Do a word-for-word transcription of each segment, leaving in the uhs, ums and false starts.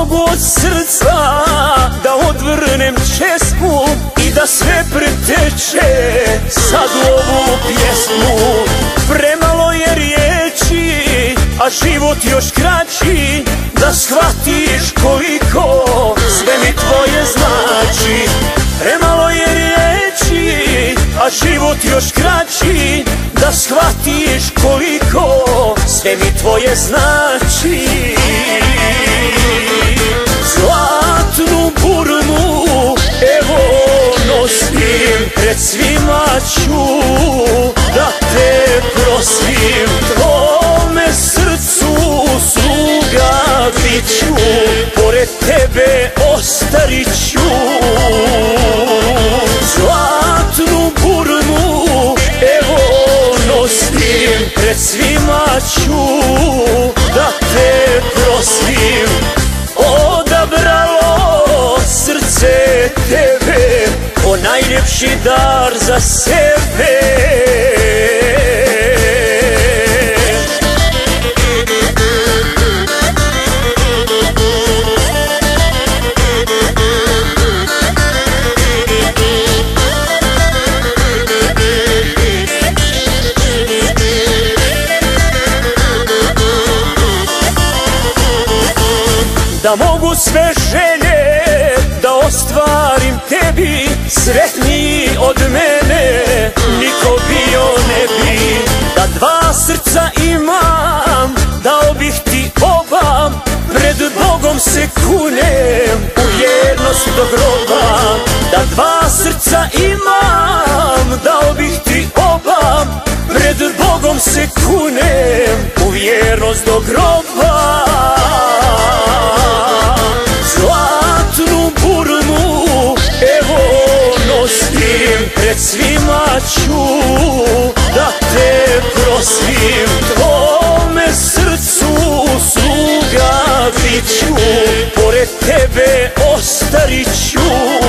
mogu od srca da odvrnem česmu i da sve preteče sad u ovu pjesmu. Premalo je riječi, a život još kraći, da shvatiš koliko sve mi tvoje znači. Premalo je riječi, a život još kraći, da shvatiš koliko sve mi tvoje znači. Zlatnu burmu evo nosim, pred svima ću da te prosim. Tvome srcu sluga bit ću, pored tebe ostarit ću. Zlatnu burmu evo nosim, pred svima ću da te prosim. Odabralo srce tebe, o najljepši dar za sebe. Da mogu sve želje da ostvarim tebi, sretniji od mene niko bio ne bi. Da dva srca imam, dao bih ti oba, pred Bogom se kunem u vjernost do groba. Da dva srca imam, dao bih ti oba, pred Bogom se kunem u vjernost do groba. Zlatnu burmu evo nosim, pred svima ću da te prosim. Tvome srcu sluga bit ću, pored tebe ostarit ću.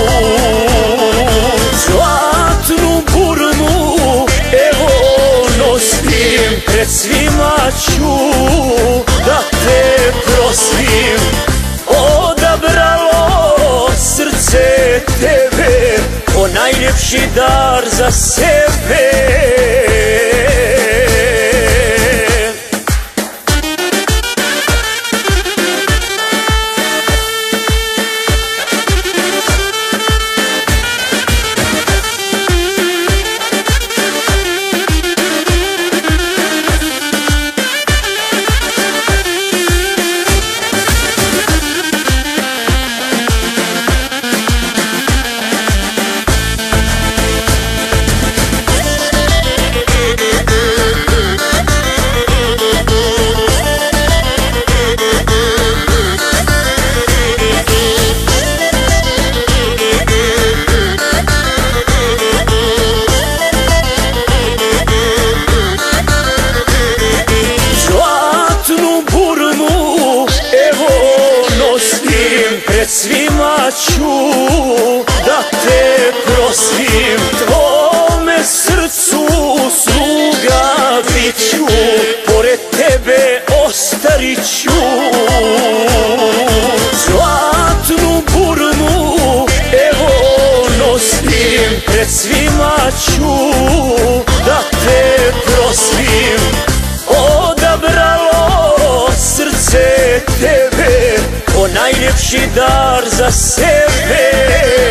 Zlatnu burmu evo nosim, pred svima ću da te prosim. Odabralo srce tebe, o najljepši dar za sebe. Pred svima ću da te prosim. Tvome srcu sluga bit ću, pored tebe ostarit ću. Zlatnu burmu evo nosim, pred svima ću da te prosim. Odabralo srce tebe, o najljepši dar za sebe.